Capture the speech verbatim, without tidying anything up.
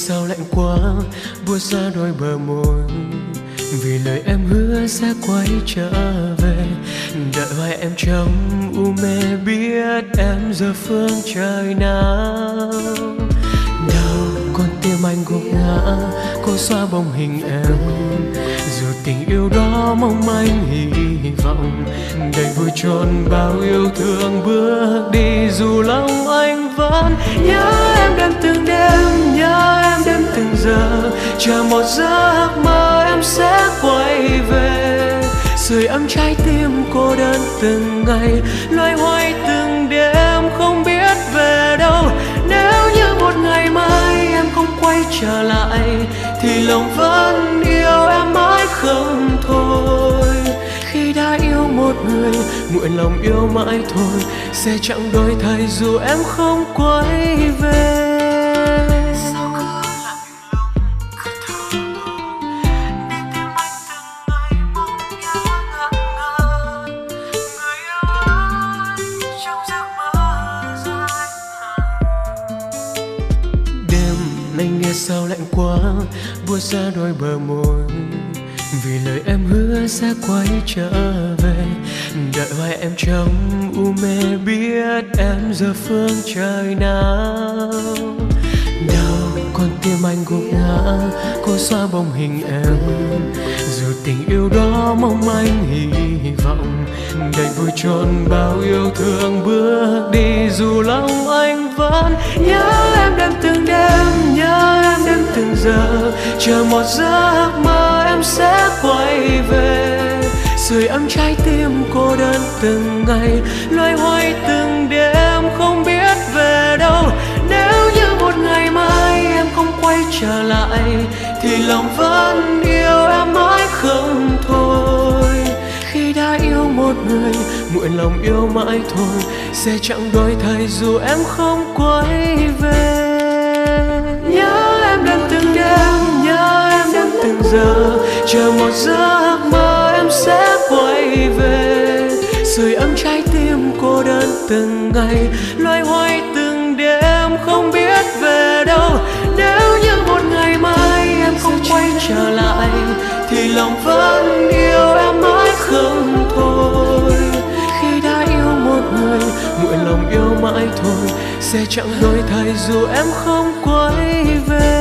sao lạnh quá buốt ra đôi bờ môi, vì lời em hứa sẽ quay trở về. Đợi hoài em trong u mê, biết em giờ phương trời nào. Đau con tim anh gục ngã, cô xóa bóng hình em. Dù tình yêu đó mong manh hy vọng, đầy vui tròn bao yêu thương bước đi. Dù lòng anh vẫn nhớ em đêm từng đêm, nhớ em đêm từng giờ, chờ một giấc mơ em sẽ quay về. Sưởi ấm trái tim cô đơn từng ngày, loay hoay từng đêm không biết về đâu. Nếu như một ngày mai em không quay trở lại, thì lòng vẫn yêu em mãi không thôi. Khi đã yêu một người, nguyện lòng yêu mãi thôi, sẽ chẳng đổi thay dù em không quay về. Anh nghe sao lạnh quá buốt ra đôi bờ môi, vì lời em hứa sẽ quay trở về. Đợi hoài em trong u mê, biết em giờ phương trời nào. Đau con tim anh gục ngã, cô xóa bóng hình em. Dù tình yêu đó mong manh hy vọng, đầy vui tròn bao yêu thương bước đi. Dù lòng anh vẫn nhớ em đêm từng đêm, nhớ em đêm từng giờ, chờ một giấc mơ em sẽ quay về. Sưởi ấm trái tim cô đơn từng ngày, loay hoay từng đêm không biết về đâu. Nếu như một ngày mai em không quay trở lại, thì lòng vẫn yêu em mãi không thôi. Khi đã yêu một người, nguyện lòng yêu mãi thôi, sẽ chẳng đổi thay dù em không quay về. Nhớ em đêm từng đêm, nhớ em đêm từng giờ, chờ một giấc mơ em sẽ quay về. Sưởi ấm trái tim cô đơn từng ngày, loay hoay từng đêm không biết về đâu. Nếu như một ngày mai em không quay trở lại, thì lòng vẫn yêu em mãi không thôi. Khi đã yêu một người, nguyện lòng yêu mãi thôi, sẽ chẳng đổi thay dù em không quay về.